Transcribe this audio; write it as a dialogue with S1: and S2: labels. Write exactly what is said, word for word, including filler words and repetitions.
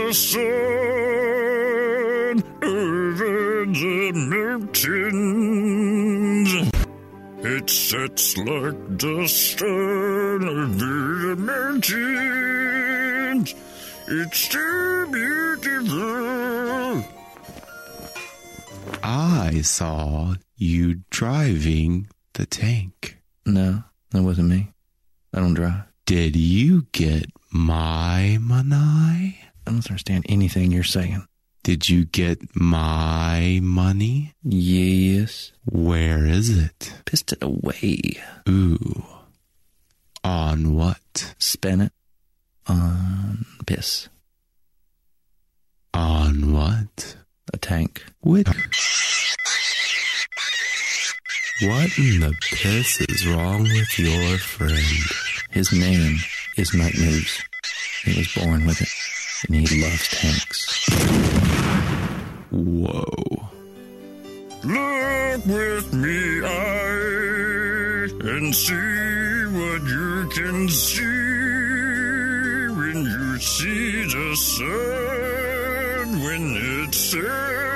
S1: the sun over the mountains. It sets like the sun over the mountains. It's too beautiful.
S2: I saw you driving the tank.
S3: No, that wasn't me. I don't drive.
S2: Did you get my money?
S3: I don't understand anything you're saying.
S2: Did you get my money?
S3: Yes.
S2: Where is it?
S3: Pissed it away.
S2: Ooh. On what?
S3: Spent it on piss.
S2: On what?
S3: A tank.
S2: Which? What in the piss is wrong with your friend?
S3: His name is Night News. He was born with it, and he loves tanks.
S2: Whoa.
S1: Look with me, eye, and see what you can see when you see the sun when it sets.